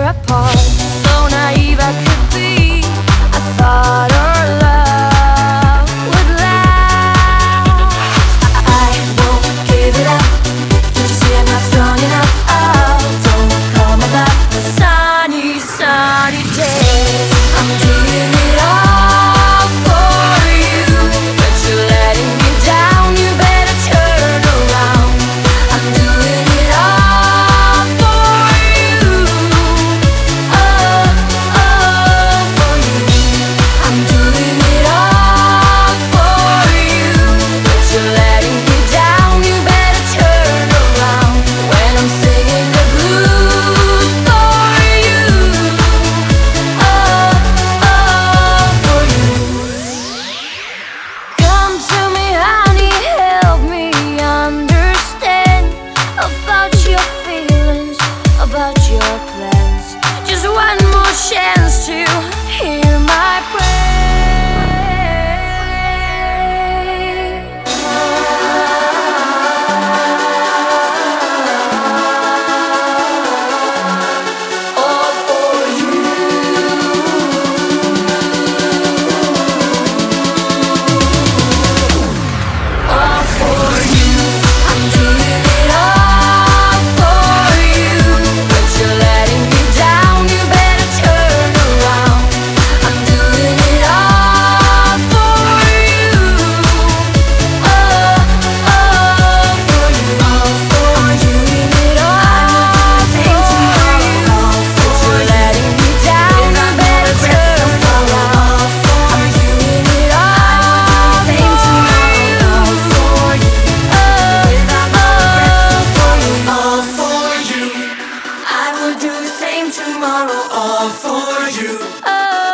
apart. So naive I could be. I thought our love would last. I won't give it up. Don't you see I'm not strong enough? Oh, don't come about the sunny, sunny day. I'm doing it all for you, but you're letting me down. You better turn around. I'm doing it all for you. Oh, oh, for you. I'm doing it all for you, but you're letting me down. You better turn around when I'm singing the blues for you. Oh, oh, for you. Come to me, honey, help me understand about your feelings, about your plans. Just one more chance to hear my prayer. All for you. All for you. I'm doing it all for you, but you're letting me down. You better turn around. I'm doing it all for you. Oh, oh, for you. All for you. I'm doing it all for you, but you're letting me down. You better turn around. I'm doing it all for you. All for you. I will do the same tomorrow, all for you. Oh.